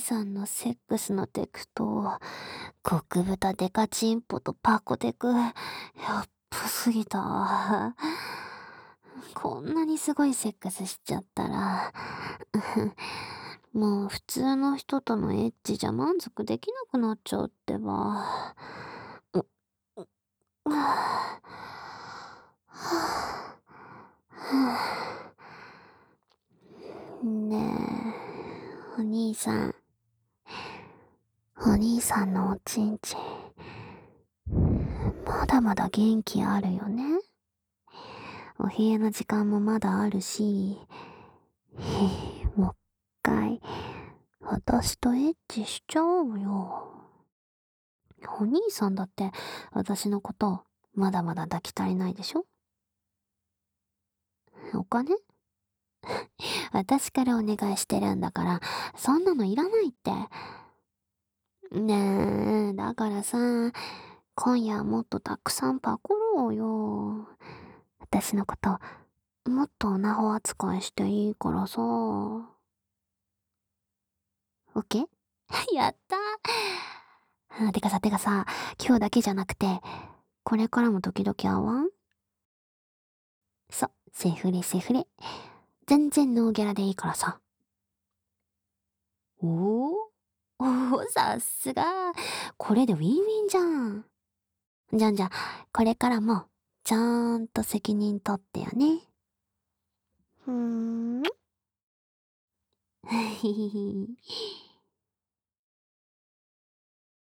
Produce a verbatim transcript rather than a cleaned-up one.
さんのセックスのテクと、極豚デカチンポとパコテク、やっばすぎた。こんなにすごいセックスしちゃったら、もう普通の人とのエッチじゃ満足できなくなっちゃうってば。う、う、はぁ、はぁ、はぁ。ねえ、お兄さん。お兄さんのおちんちん、まだまだ元気あるよね。お部屋の時間もまだあるし、へえ、もう一回、私とエッチしちゃおうよ。お兄さんだって、私のこと、まだまだ抱き足りないでしょ？お金？私からお願いしてるんだから、そんなのいらないって。ねえ、だからさ、今夜はもっとたくさんパクろうよ。私のこと、もっとオナホ扱いしていいからさ。オッケー？やったー。あてかさてかさ、今日だけじゃなくて、これからも時々会わん？そ、セフレセフレ。全然ノーギャラでいいからさ。おーおー、さすが。これでウィンウィンじゃん。じゃんじゃ、これからも、ちゃんと責任取ってよね。ふーん。ひひひ。